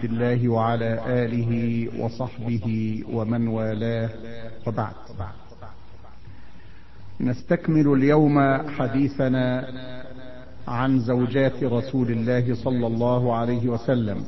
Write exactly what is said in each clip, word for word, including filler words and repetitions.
عبد الله وعلى آله وصحبه ومن والاه، وبعد. نستكمل اليوم حديثنا عن زوجات رسول الله صلى الله عليه وسلم،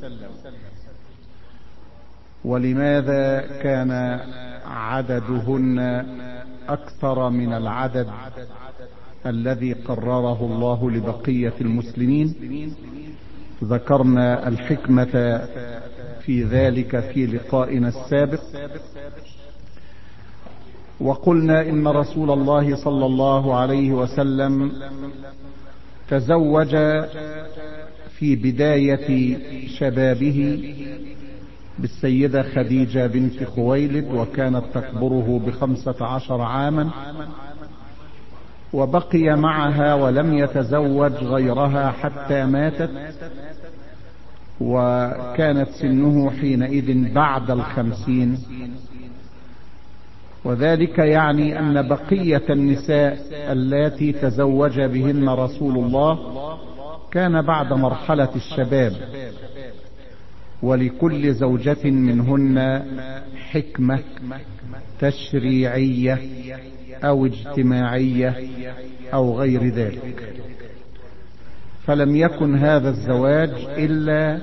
ولماذا كان عددهن أكثر من العدد الذي قرره الله لبقية المسلمين. ذكرنا الحكمة في ذلك في لقائنا السابق، وقلنا إن رسول الله صلى الله عليه وسلم تزوج في بداية شبابه بالسيدة خديجة بنت خويلد، وكانت تكبره بخمسة عشر عاما، وبقي معها ولم يتزوج غيرها حتى ماتت، وكانت سنه حينئذ بعد الخمسين. وذلك يعني أن بقية النساء التي تزوج بهن رسول الله كان بعد مرحلة الشباب، ولكل زوجة منهن حكمة تشريعية أو اجتماعية أو غير ذلك، فلم يكن هذا الزواج إلا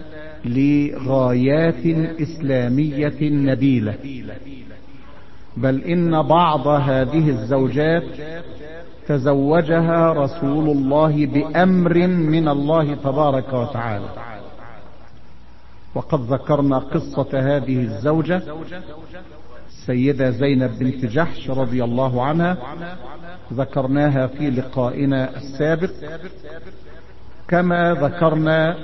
لغايات إسلامية نبيلة، بل إن بعض هذه الزوجات تزوجها رسول الله بأمر من الله تبارك وتعالى. وقد ذكرنا قصة هذه الزوجة السيدة زينب بنت جحش رضي الله عنها، ذكرناها في لقائنا السابق، كما ذكرنا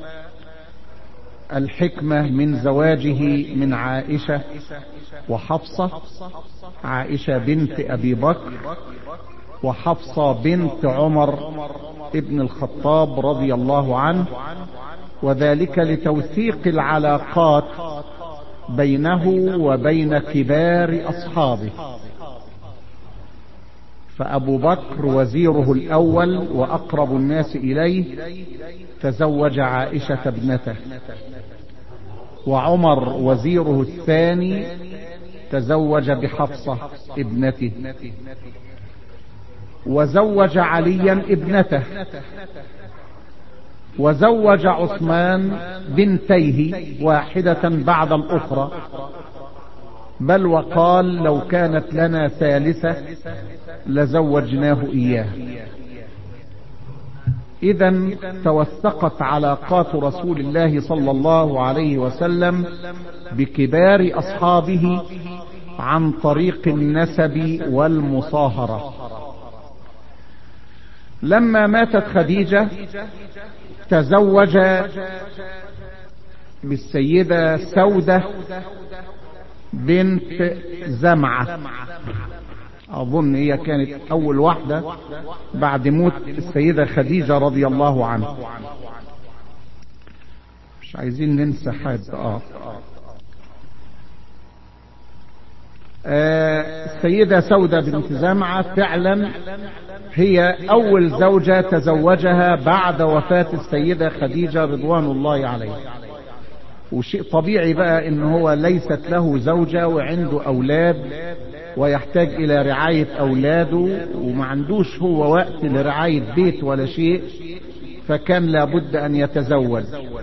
الحكمة من زواجه من عائشة وحفصة، عائشة بنت أبي بكر وحفصة بنت عمر ابن الخطاب رضي الله عنه، وذلك لتوثيق العلاقات بينه وبين كبار أصحابه. فأبو بكر وزيره الأول وأقرب الناس إليه تزوج عائشة ابنته، وعمر وزيره الثاني تزوج بحفصة ابنته، وزوج عليا ابنته، وزوج عثمان بنتيه واحدة بعد الأخرى، بل وقال لو كانت لنا ثالثة لزوجناه إياه. إذن توثقت علاقات رسول الله صلى الله عليه وسلم بكبار أصحابه عن طريق النسب والمصاهرة. لما ماتت خديجة تزوج بالسيدة سودة بنت زمعة، أظن هي كانت أول واحدة بعد موت السيدة خديجة رضي الله عنها. مش عايزين ننسى حد. آه. آه السيدة سودة بنت زمعة فعلا هي أول زوجة تزوجها بعد وفاة السيدة خديجة رضوان الله عليها، وشيء طبيعي بقى إن هو ليست له زوجة وعنده أولاد ويحتاج إلى رعاية أولاده، وما عندوش هو وقت لرعاية بيت ولا شيء، فكان لابد أن يتزوج.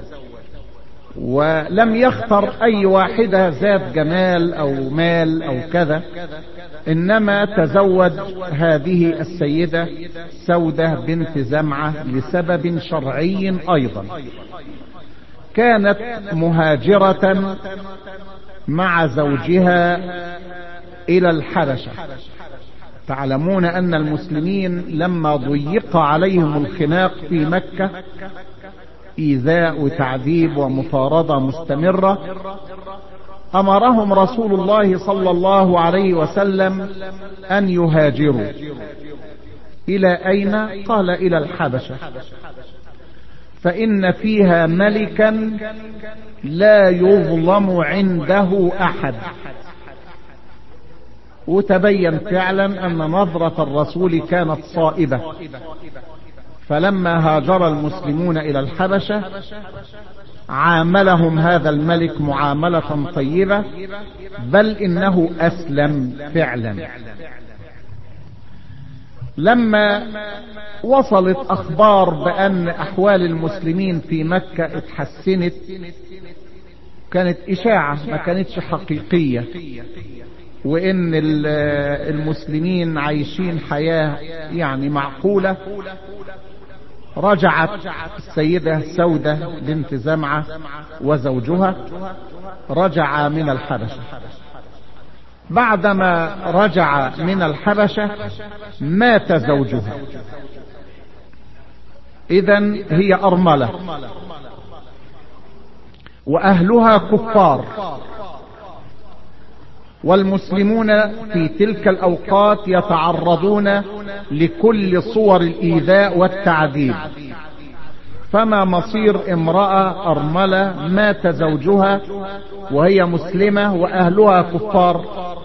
ولم يختر أي واحدة ذات جمال أو مال أو كذا، إنما تزوج هذه السيدة سودة بنت زمعة لسبب شرعي أيضا. كانت مهاجرة مع زوجها إلى الحبشة. تعلمون أن المسلمين لما ضيق عليهم الخناق في مكة، إيذاء وتعذيب ومطاردة مستمرة، أمرهم رسول الله صلى الله عليه وسلم أن يهاجروا. إلى أين؟ قال إلى الحبشة، فإن فيها ملكا لا يظلم عنده أحد. وتبين فعلا أن نظرة الرسول كانت صائبة، فلما هاجر المسلمون إلى الحبشة عاملهم هذا الملك معاملة طيبة، بل إنه أسلم فعلا. لما وصلت أخبار بأن أحوال المسلمين في مكة اتحسنت، كانت إشاعة ما كانتش حقيقية، وإن المسلمين عايشين حياة يعني معقولة، رجعت السيدة سودة بنت زمعة وزوجها رجعا من الحبشة. بعدما رجع من الحبشة مات زوجها، إذن هي أرملة وأهلها كفار، والمسلمون في تلك الأوقات يتعرضون لكل صور الإيذاء والتعذيب. فما مصير امرأة أرملة مات زوجها وهي مسلمة وأهلها كفار،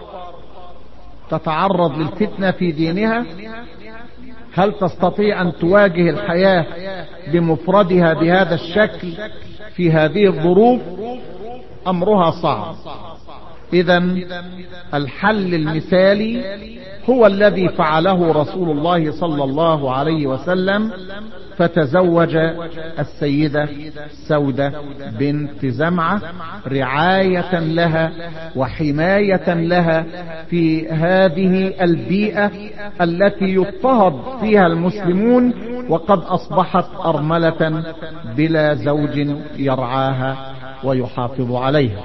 تتعرض للفتنة في دينها؟ هل تستطيع أن تواجه الحياة بمفردها بهذا الشكل في هذه الظروف؟ أمرها صعب. إذن الحل المثالي هو الذي فعله رسول الله صلى الله عليه وسلم، فتزوج السيدة سودة بنت زمعة رعاية لها وحماية لها في هذه البيئة التي يضطهد فيها المسلمون، وقد أصبحت أرملة بلا زوج يرعاها ويحافظ عليها.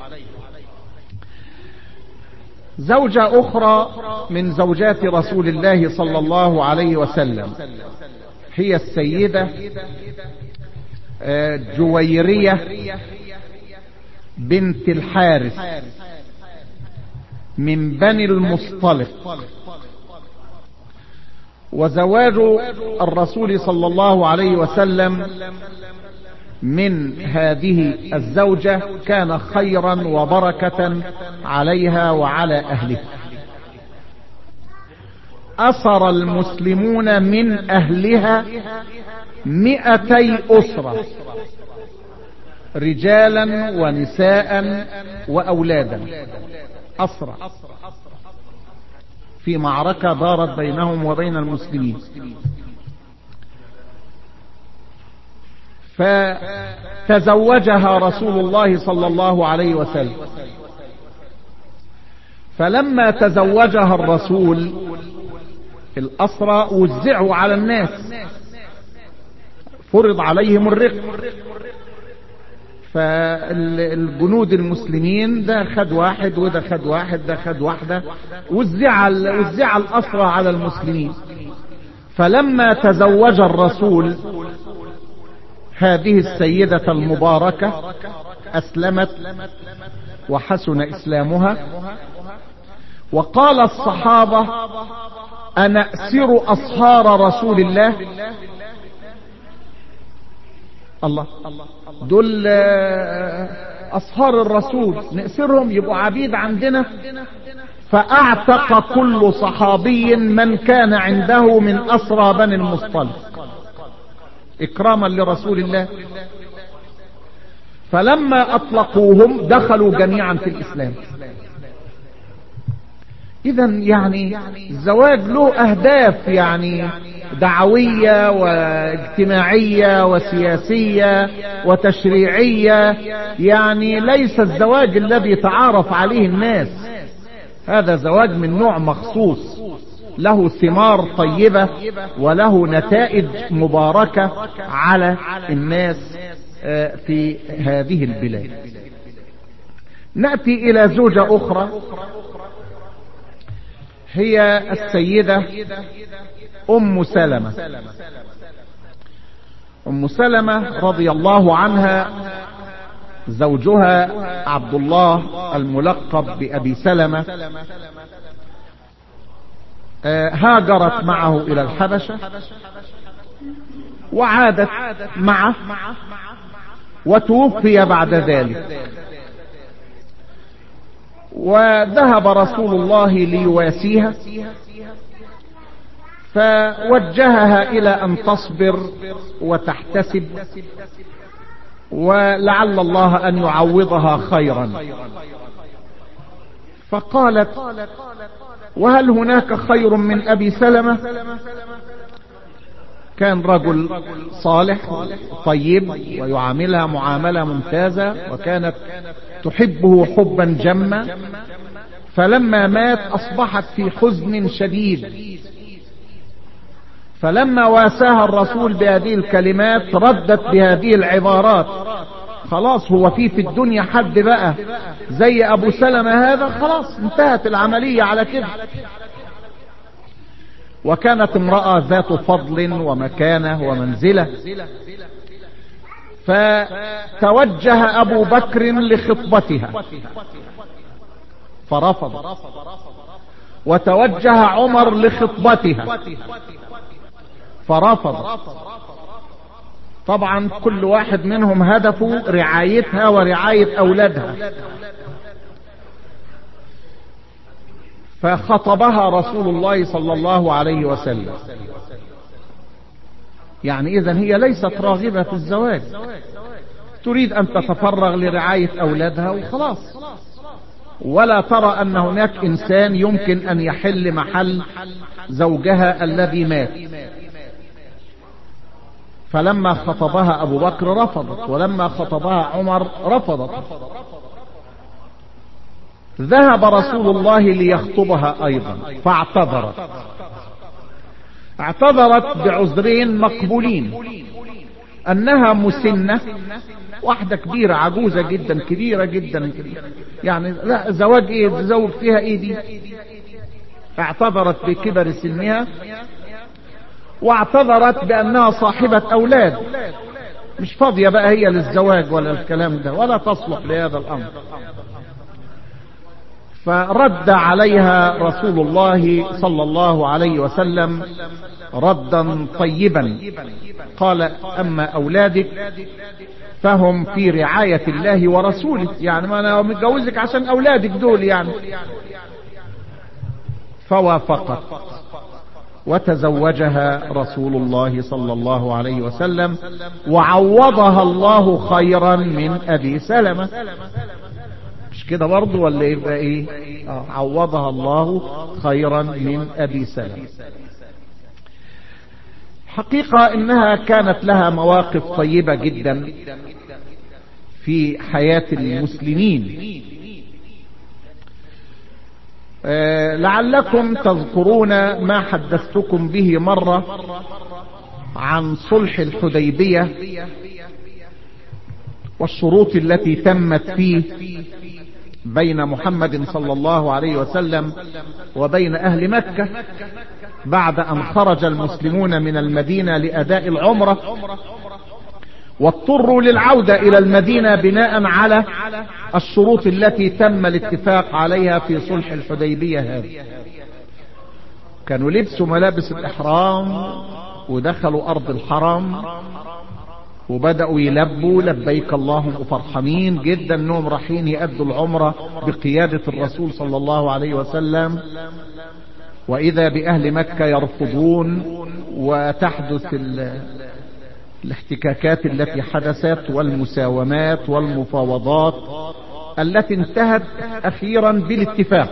زوجة أخرى من زوجات رسول الله صلى الله عليه وسلم هي السيدة جويرية بنت الحارث من بني المصطلق. وزواج الرسول صلى الله عليه وسلم من هذه الزوجة كان خيرا وبركة عليها وعلى أهلها. أسر المسلمون من أهلها مئتي أسرة، رجالا ونساء وأولادا، أسرى في معركة دارت بينهم وبين المسلمين. فتزوجها رسول الله صلى الله عليه وسلم. فلما تزوجها الرسول الأسرى وزعوا على الناس، فرض عليهم الرق. فالجنود المسلمين ده خد واحد وده خد واحد ده خد واحدة، وزع وزع الأسرى على المسلمين. فلما تزوج الرسول هذه السيدة المباركة أسلمت وحسن إسلامها. وقال الصحابة: أنأسر أصهار رسول الله؟ الله، دول أصهار الرسول نأسرهم يبقوا عبيد عندنا. فأعتق كل صحابي من كان عنده من أسرى بني المصطلق إكراما لرسول الله. فلما أطلقوهم دخلوا جميعا في الإسلام. إذن يعني الزواج له أهداف يعني دعوية واجتماعية وسياسية وتشريعية، يعني ليس الزواج الذي تعارف عليه الناس. هذا زواج من نوع مخصوص له ثمار طيبة وله نتائج مباركة على الناس في هذه البلاد. نأتي إلى زوجة أخرى هي السيدة أم سلمة. أم سلمة رضي الله عنها زوجها عبد الله الملقب بأبي سلمة هاجرت معه إلى الحبشة وعادت معه، وتوفي بعد ذلك. وذهب رسول الله ليواسيها، فوجهها إلى أن تصبر وتحتسب ولعل الله أن يعوضها خيرا. فقالت: وهل هناك خير من أبي سلمة؟ كان رجل صالح طيب ويعاملها معاملة ممتازة، وكانت تحبه حبا جما، فلما مات أصبحت في حزن شديد. فلما واساها الرسول بهذه الكلمات ردت بهذه العبارات: خلاص هو في في الدنيا حد بقى زي أبو سلمة هذا؟ خلاص انتهت العملية على كده. وكانت امرأة ذات فضل ومكانة ومنزلة، فتوجه أبو بكر لخطبتها فرفض، وتوجه عمر لخطبتها فرفض. طبعا كل واحد منهم هدفه رعايتها ورعاية أولادها. فخطبها رسول الله صلى الله عليه وسلم. يعني إذن هي ليست راغبة في الزواج، تريد أن تتفرغ لرعاية أولادها وخلاص، ولا ترى أن هناك إنسان يمكن أن يحل محل زوجها الذي مات. فلما خطبها أبو بكر رفضت، ولما خطبها عمر رفضت. ذهب رسول الله ليخطبها أيضا فاعتذرت. اعتذرت بعذرين مقبولين: أنها مسنة، واحدة كبيرة عجوزة جدا كبيرة جدا، يعني لا زواج ايه تزوج فيها ايه دي. اعتذرت بكبر سنها، واعتذرت بأنها صاحبة أولاد مش فاضية بقى هي للزواج ولا الكلام ده، ولا تصلح لهذا الأمر. فرد عليها رسول الله صلى الله عليه وسلم ردا طيبا، قال: أما أولادك فهم في رعاية الله ورسوله، يعني ما أنا متجوزك عشان أولادك دول يعني. فوافقت وتزوجها رسول الله صلى الله عليه وسلم، وعوضها الله خيرا من أبي سلمة. مش كده برضو ولا يبقى ايه؟ آه عوضها الله خيرا من أبي سلمة. حقيقة انها كانت لها مواقف طيبة جدا في حياة المسلمين. آه لعلكم تذكرون ما حدثتكم به مرة عن صلح الحديبية والشروط التي تمت فيه بين محمد صلى الله عليه وسلم وبين أهل مكة بعد أن خرج المسلمون من المدينة لأداء العمرة، واضطروا للعودة إلى المدينة بناء على الشروط التي تم الاتفاق عليها في صلح الحديبية هذا. كانوا لبسوا ملابس الإحرام ودخلوا أرض الحرم وبدأوا يلبوا لبيك اللهم فرحانين جدا انهم رايحين يأدوا العمرة بقيادة الرسول صلى الله عليه وسلم، وإذا بأهل مكة يرفضون، وتحدث الاحتكاكات التي حدثت والمساومات والمفاوضات التي انتهت أخيرا بالاتفاق.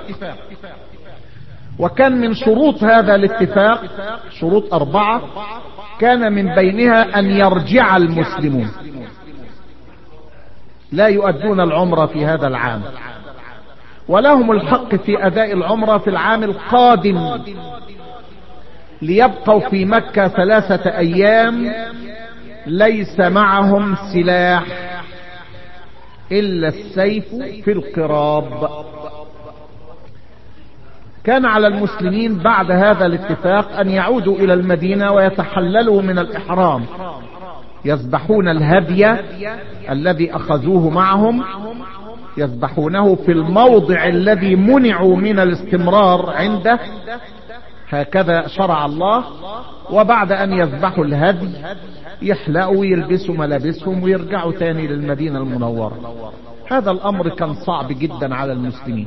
وكان من شروط هذا الاتفاق شروط أربعة، كان من بينها أن يرجع المسلمون، لا يؤدون العمرة في هذا العام، ولهم الحق في أداء العمرة في العام القادم، ليبقوا في مكة ثلاثة أيام ليس معهم سلاح إلا السيف في القراب. كان على المسلمين بعد هذا الاتفاق أن يعودوا إلى المدينة ويتحللوا من الإحرام، يذبحون الهدي الذي أخذوه معهم، يذبحونه في الموضع الذي منعوا من الاستمرار عنده، هكذا شرع الله. وبعد أن يذبحوا الهدي يحلقوا ويلبسوا ملابسهم ويرجعوا تاني للمدينة المنورة. هذا الأمر كان صعب جدا على المسلمين.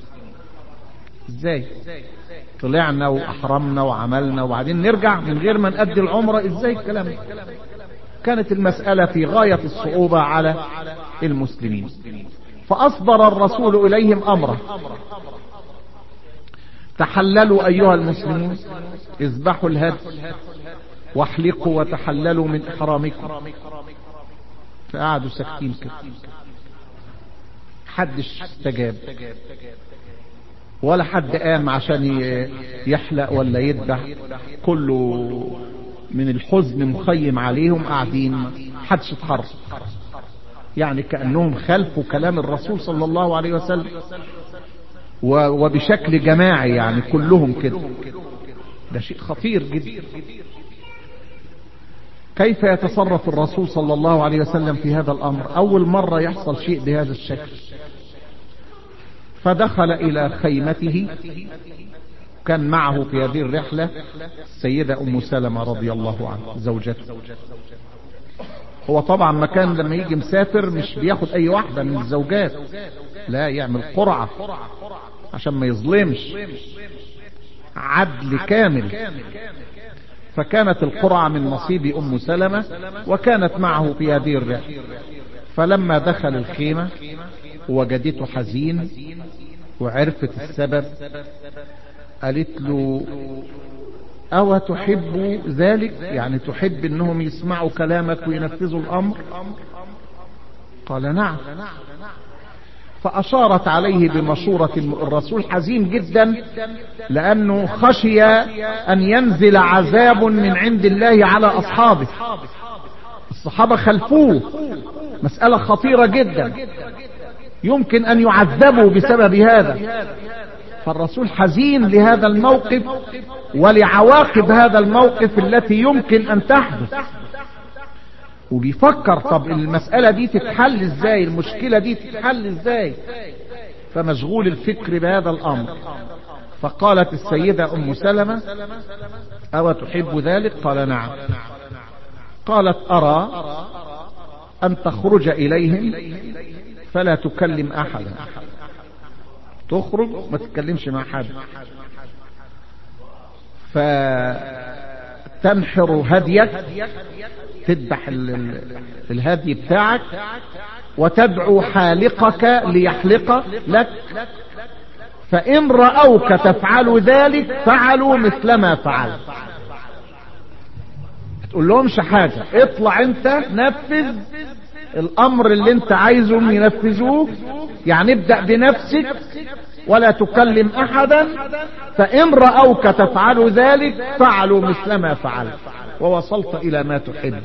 ازاي طلعنا واحرمنا وعملنا وبعدين نرجع من غير ما نأدي العمرة؟ ازاي الكلام ده؟ وكانت المسألة في غاية الصعوبة على المسلمين، فأصدر الرسول إليهم أمره: تحللوا أيها المسلمون، اذبحوا الهدي واحلقوا وتحللوا من إحرامكم. فقعدوا ساكتين كده، حدش استجاب ولا حد قام عشان يحلق ولا يذبح، كله من الحزن مخيم عليهم قاعدين، حدش اتحرك، يعني كأنهم خلفوا كلام الرسول صلى الله عليه وسلم، وبشكل جماعي يعني كلهم كده. ده شيء خطير جدا. كيف يتصرف الرسول صلى الله عليه وسلم في هذا الأمر؟ أول مرة يحصل شيء بهذا الشكل. فدخل إلى خيمته، كان معه في هذه الرحلة السيدة أم سلمة رضي الله عنها زوجته. هو طبعا مكان لما يجي مسافر مش بياخد أي واحدة من الزوجات، لا، يعمل قرعة عشان ما يظلمش، عدل كامل. فكانت القرعة من نصيب أم سلمة، وكانت معه في هذه الرحلة. فلما دخل الخيمة وجدته حزين وعرفت السبب، قالت له: أو تحب ذلك؟ يعني تحب انهم يسمعوا كلامك وينفذوا الأمر؟ قال: نعم. فأشارت عليه بمشورة الرسول، حزين جدا لأنه خشي أن ينزل عذاب من عند الله على أصحابه. الصحابة خلفوه، مسألة خطيرة جدا، يمكن أن يعذبوا بسبب هذا. فالرسول حزين لهذا الموقف ولعواقب هذا الموقف التي يمكن أن تحدث، وبيفكر طب المسألة دي تتحل ازاي، المشكلة دي تتحل ازاي، فمشغول الفكر بهذا الأمر. فقالت السيدة أم سلمة: أو تحب ذلك؟ قال: نعم. قالت: أرى أن تخرج إليهم فلا تكلم أحدا، تخرج ما تتكلمش مع حد، فتنحر هديك، تذبح الهدي بتاعك، وتدعو حالقك ليحلق لك، فإن رأوك تفعل ذلك فعلوا مثل ما فعل. تقول لهمش حاجة، اطلع انت نفذ الأمر اللي انت عايزهم ينفذوه، يعني ابدأ بنفسك ولا تكلم أحدا، فإن رأوك تفعل ذلك فعلوا مثل ما فعل، ووصلت إلى ما تحب.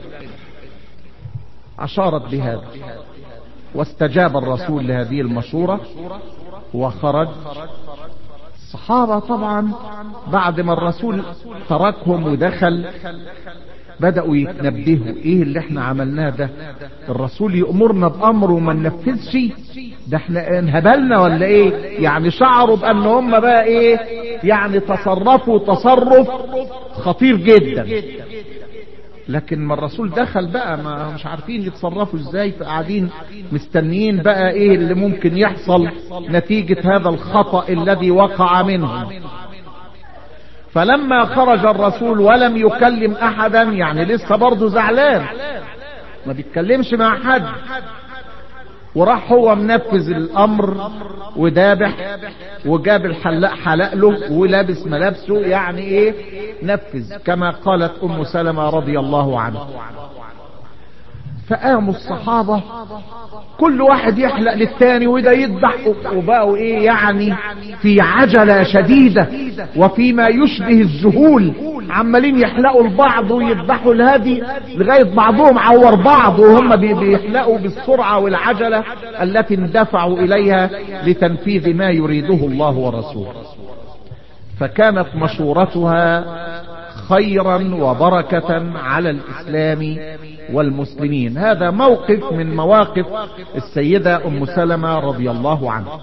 أشارت بهذا، واستجاب الرسول لهذه المشورة وخرج. الصحابة طبعا بعد ما الرسول تركهم ودخل بدأوا يتنبهوا: ايه اللي احنا عملناه ده؟ الرسول يأمرنا بأمر وما ننفذش، ده احنا انهبلنا ولا ايه؟ يعني شعروا بأن هم بقى ايه، يعني تصرفوا تصرف خطير جدا. لكن ما الرسول دخل بقى ما مش عارفين يتصرفوا ازاي، فقاعدين مستنيين بقى ايه اللي ممكن يحصل نتيجة هذا الخطأ الذي وقع منهم. فلما خرج الرسول ولم يكلم احدا، يعني لسه برضه زعلان، ما بيتكلمش مع حد، وراح هو منفذ الامر ودابح، وجاب الحلاق حلق له ولابس ملابسه، يعني ايه، نفذ كما قالت ام سلمة رضي الله عنها. فقاموا الصحابة كل واحد يحلق للتاني وده يذبح، وبقوا ايه يعني في عجلة شديدة وفيما يشبه الذهول، عمالين يحلقوا البعض ويذبحوا الهدي لغاية بعضهم عور بعض، وهم بيحلقوا بالسرعة والعجلة التي اندفعوا اليها لتنفيذ ما يريده الله ورسوله. فكانت مشورتها خيرا وبركة على الإسلام والمسلمين. هذا موقف من مواقف السيدة أم سلمة رضي الله عنها.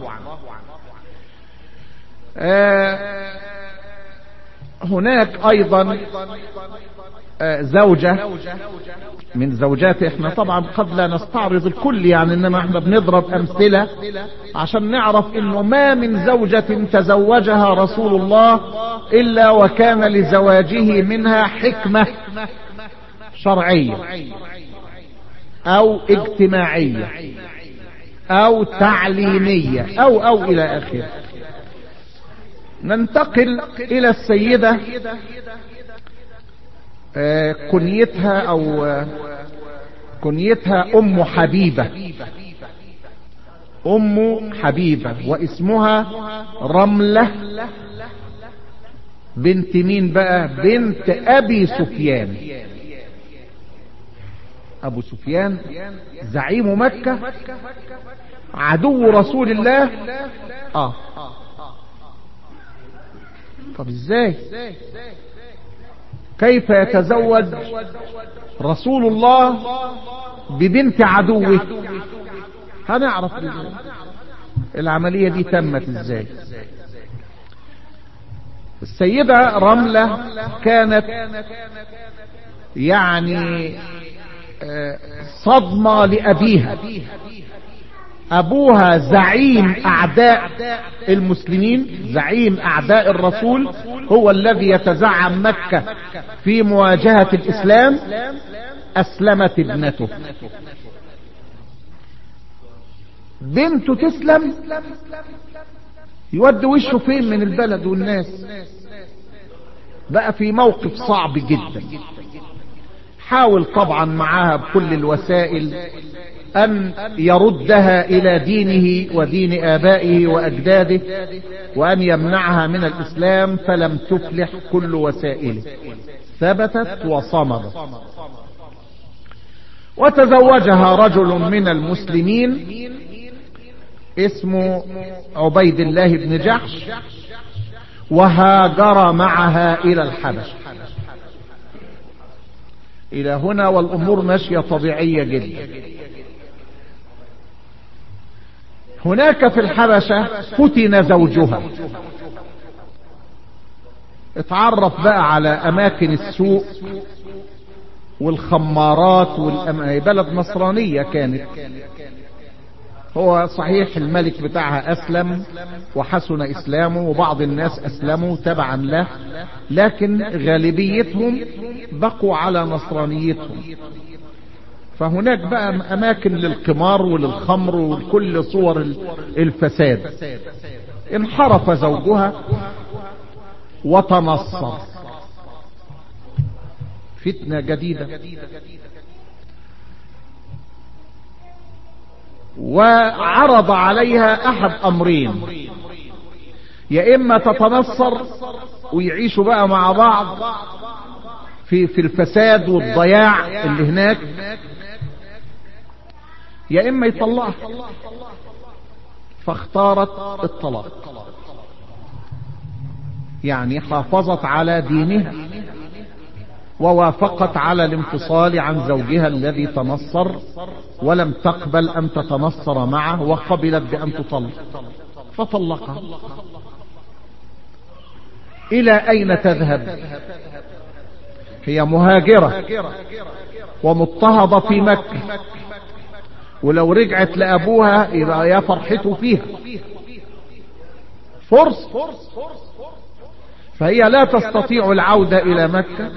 آه هناك أيضا آه زوجة من زوجات، احنا طبعا قد لا نستعرض الكل يعني، انما احنا بنضرب امثلة عشان نعرف انه ما من زوجة تزوجها رسول الله الا وكان لزواجه منها حكمة شرعية. او اجتماعية او تعليمية او او الى اخره. ننتقل الى السيدة آه كنيتها او آه كنيتها ام حبيبة. ام حبيبة واسمها رملة بنت مين بقى؟ بنت ابي سفيان. ابو سفيان زعيم مكة عدو رسول الله. اه طب ازاي كيف يتزوج رسول الله ببنت عدوه؟ هنعرف العملية دي تمت ازاي. السيدة رملة كانت يعني صدمة لأبيها. أبوها زعيم أعداء المسلمين، زعيم أعداء الرسول، هو الذي يتزعم مكة في مواجهة الإسلام. أسلمت ابنته. بنته تسلم، يود وشه فين من البلد والناس؟ بقى في موقف صعب جدا. حاول طبعا معاها بكل الوسائل أن يردها إلى دينه ودين آبائه وأجداده، وأن يمنعها من الإسلام، فلم تفلح كل وسائله. ثبتت وصمدت. وتزوجها رجل من المسلمين اسمه عبيد الله بن جحش، وهاجر معها إلى الحبشة. إلى هنا والأمور ماشية طبيعية جدا. هناك في الحبشة فتن زوجها، اتعرف بقى على أماكن السوق والخمارات والأم... بلد نصرانية كانت. هو صحيح الملك بتاعها أسلم وحسن إسلامه، وبعض الناس أسلموا تبعا له، لكن غالبيتهم بقوا على نصرانيتهم. فهناك بقى أماكن للقمار وللخمر وكل صور الفساد. انحرف زوجها وتنصر. فتنة جديدة. وعرض عليها أحد أمرين: يا إما تتنصر ويعيشوا بقى مع بعض في في الفساد والضياع اللي هناك، يا إما يطلعها. فاختارت الطلاق، يعني حافظت على دينها ووافقت على الانفصال عن زوجها الذي تنصر، ولم تقبل أن تتنصر معه، وقبلت بأن تطلق فطلقها. إلى أين تذهب؟ هي مهاجرة ومضطهدة في مكة، ولو رجعت لأبوها يبقى يا فرحته فيها فرصة. فهي لا تستطيع العودة إلى مكة،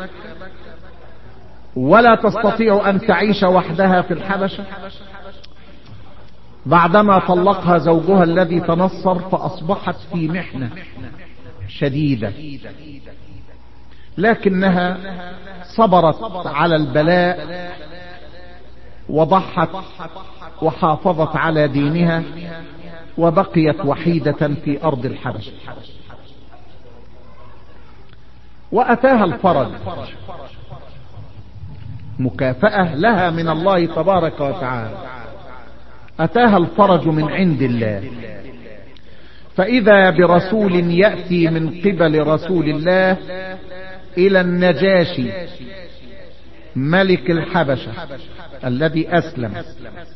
ولا تستطيع أن تعيش وحدها في الحبشة بعدما طلقها زوجها الذي تنصر، فأصبحت في محنة شديدة. لكنها صبرت على البلاء وضحت وحافظت على دينها، وبقيت وحيدة في أرض الحبشة. وأتاها الفرج، مكافأة لها من الله تبارك وتعالى. أتاها الفرج من عند الله، فإذا برسول يأتي من قبل رسول الله إلى النجاشي ملك الحبشة الذي أسلم،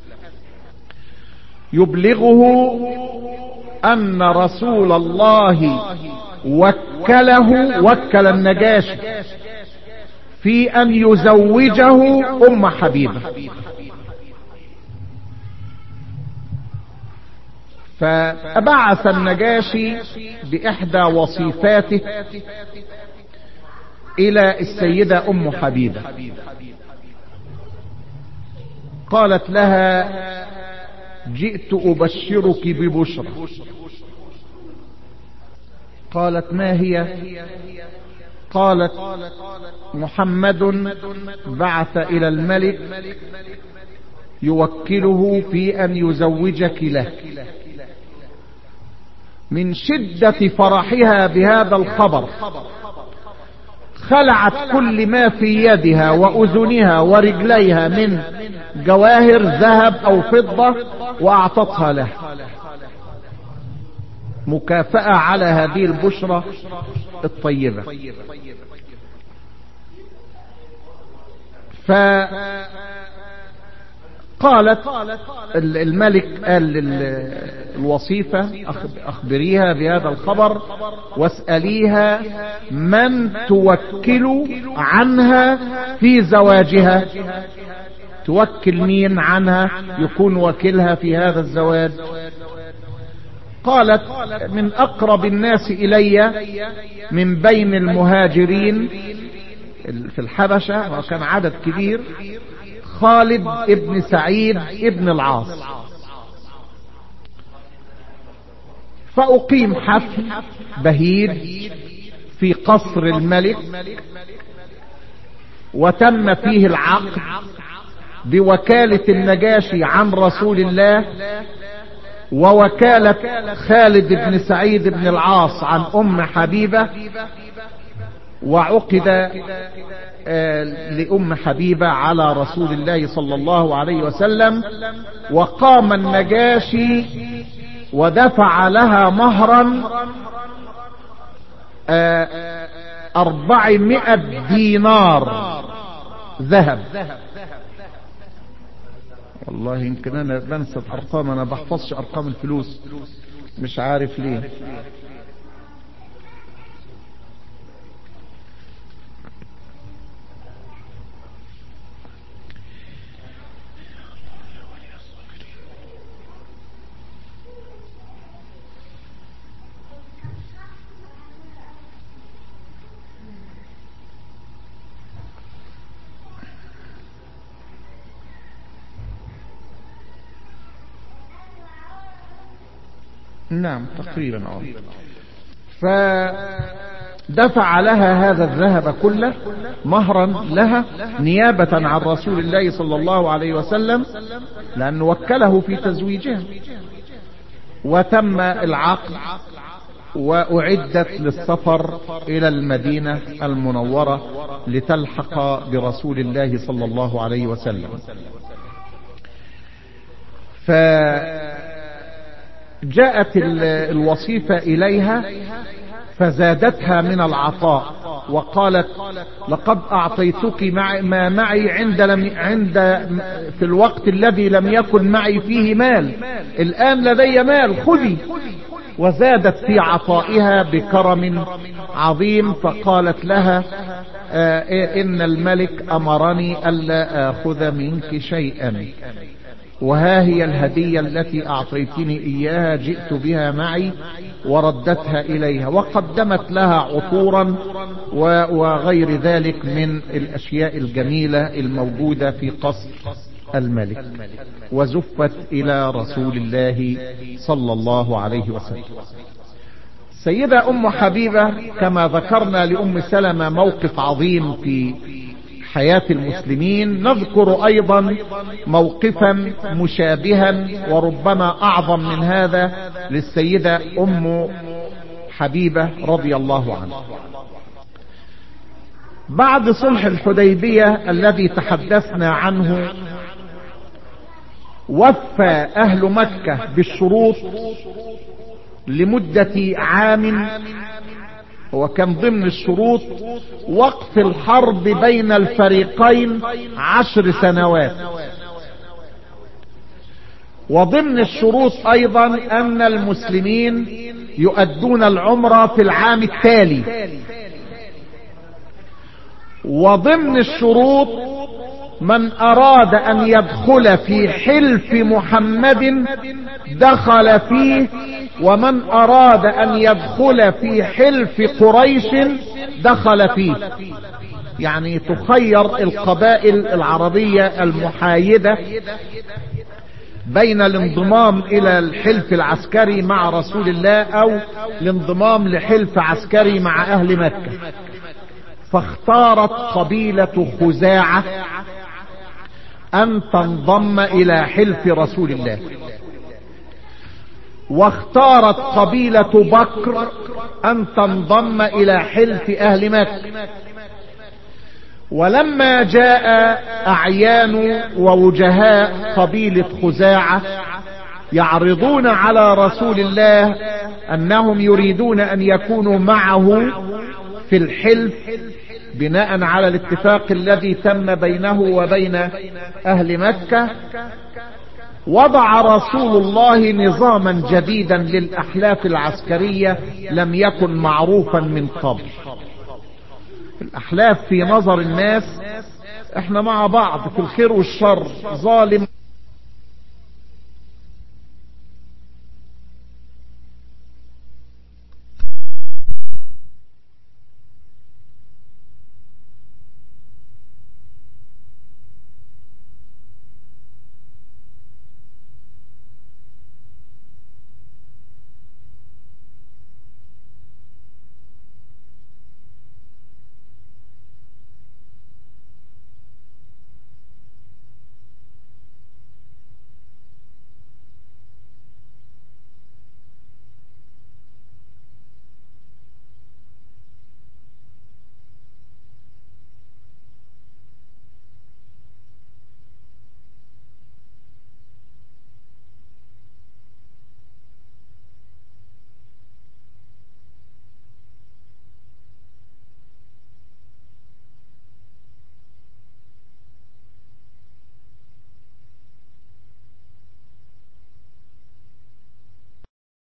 يبلغه أن رسول الله وكله وكل النجاشي في أن يزوجه أم حبيبة. فبعث النجاشي بإحدى وصيفاته إلى السيدة أم حبيبة، قالت لها جئت أبشرك ببشرى. قالت ما هي؟ قالت محمد بعث إلى الملك يوكله في أن يزوجك له. من شدة فرحها بهذا الخبر خلعت كل ما في يدها وأذنها ورجليها من جواهر ذهب أو فضة وأعطتها له مكافأة على هذه البشرى الطيبة. فقالت الملك قال الوصيفة أخبريها بهذا الخبر واسأليها من توكل عنها في زواجها. توكل مين عنها يكون وكيلها في هذا الزواج؟ قالت من أقرب الناس إلي من بين المهاجرين في الحبشة وكان عدد كبير خالد ابن سعيد ابن العاص. فأقيم حفل بهيج في قصر الملك وتم فيه العقد بوكالة النجاشي عن رسول الله ووكالة خالد بن سعيد بن العاص عن أم حبيبة، وعقد لأم حبيبة على رسول الله صلى الله عليه وسلم. وقام النجاشي ودفع لها مهرا أربعمائة دينار ذهب. والله يمكن انا بنسى الارقام، انا بحفظش ارقام الفلوس مش عارف ليه. نعم تقريبا. اه فدفع لها هذا الذهب كله مهرا لها نيابة عن رسول الله صلى الله عليه وسلم لأنه وكله في تزويجها. وتم العقد وأعدت للسفر إلى المدينة المنورة لتلحق برسول الله صلى الله عليه وسلم. ف جاءت الوصيفة إليها فزادتها من العطاء وقالت لقد أعطيتك مع ما معي عند, لم عند في الوقت الذي لم يكن معي فيه مال، الآن لدي مال خذي. وزادت في عطائها بكرم عظيم. فقالت لها إن الملك أمرني ألا آخذ منك شيئا، وها هي الهدية التي أعطيتني إياها جئت بها معي. وردتها إليها وقدمت لها عطورا وغير ذلك من الأشياء الجميلة الموجودة في قصر الملك. وزفت إلى رسول الله صلى الله عليه وسلم. سيدة أم حبيبة كما ذكرنا لأم سلمة موقف عظيم في حياة المسلمين، نذكر أيضا موقفا مشابها وربما أعظم من هذا للسيدة أم حبيبة رضي الله عنها. بعد صلح الحديبية الذي تحدثنا عنه وفى أهل مكة بالشروط لمدة عام، وكان ضمن الشروط وقف الحرب بين الفريقين عشر سنوات. وضمن الشروط ايضا ان المسلمين يؤدون العمرة في العام التالي. وضمن الشروط من اراد ان يدخل في حلف محمد دخل فيه، ومن اراد ان يدخل في حلف قريش دخل فيه. يعني تخير القبائل العربية المحايدة بين الانضمام الى الحلف العسكري مع رسول الله او الانضمام لحلف عسكري مع اهل مكة، فاختارت قبيلة خزاعة ان تنضم الى حلف رسول الله، واختارت قبيلة بكر ان تنضم الى حلف اهل مكة. ولما جاء اعيان ووجهاء قبيلة خزاعة يعرضون على رسول الله انهم يريدون ان يكونوا معه في الحلف بناء على الاتفاق الذي تم بينه وبين اهل مكة، وضع رسول الله نظاما جديدا للاحلاف العسكرية لم يكن معروفا من قبل. الاحلاف في نظر الناس احنا مع بعض في الخير والشر، ظالم